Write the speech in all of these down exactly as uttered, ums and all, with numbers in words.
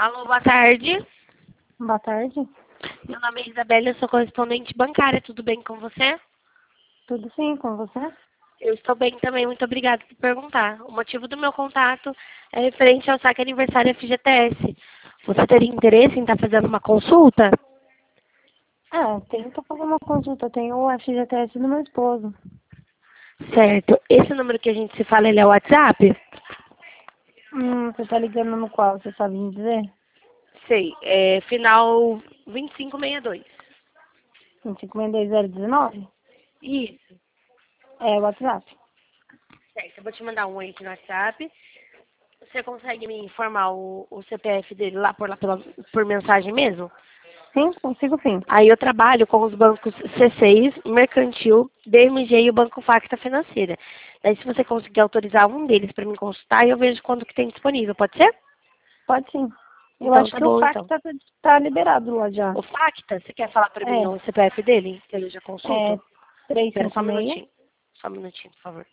Alô, boa tarde. Boa tarde. Meu nome é Isabela, eu sou correspondente bancária. Tudo bem com você? Tudo sim com você? Eu estou bem também, muito obrigada por perguntar. O motivo do meu contato é referente ao saque aniversário F G T S. Você teria interesse em estar fazendo uma consulta? Ah, tenho que fazer uma consulta. Eu tenho o F G T S do meu esposo. Certo. Esse número que a gente se fala, ele é o WhatsApp? Hum, você tá ligando no qual? Você sabe me dizer? Sei. É final vinte e cinco sessenta e dois. vinte e cinco dois zero um nove? Isso. É o WhatsApp. Certo. Eu vou te mandar um aí no WhatsApp. Você consegue me informar o, o C P F dele lá por, lá pela, por mensagem mesmo? Sim, consigo sim. Aí eu trabalho com os bancos C seis, Mercantil, B M G e o Banco Facta Financeira. Daí se você conseguir autorizar um deles para me consultar, eu vejo quando que tem disponível, pode ser? Pode sim. Eu Então acho tá que o bom, fax então. tá, tá liberado lá já. O Facta, você quer falar para mim É, o C P F dele? Que eu já é consulto? Espera só um trezentos e cinquenta e seis, minutinho. Só um minutinho, por favor.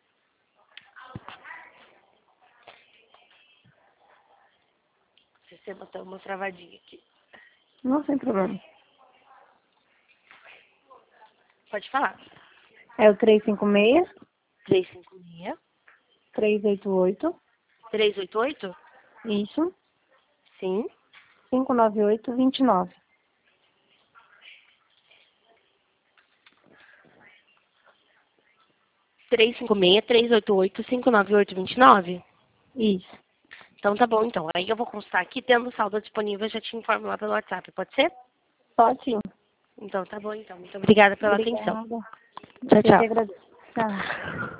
O sistema tá uma travadinha aqui. não tem problema. Pode falar. É o trezentos e cinquenta e seis, trezentos e cinquenta e seis, trezentos e oitenta e oito, trezentos e oitenta e oito? isso, Sim. quinhentos e noventa e oito, vinte e nove. trezentos e cinquenta e seis, trezentos e oitenta e oito, quinhentos e noventa e oito, vinte e nove? Isso. Então tá bom, então. Aí eu vou constar aqui, tendo saldo disponível, eu já te informo lá pelo WhatsApp, pode ser? Pode sim. Então tá bom, então. Muito obrigada pela atenção. Obrigada. Tchau, Eu que tchau. agradeço. Tchau.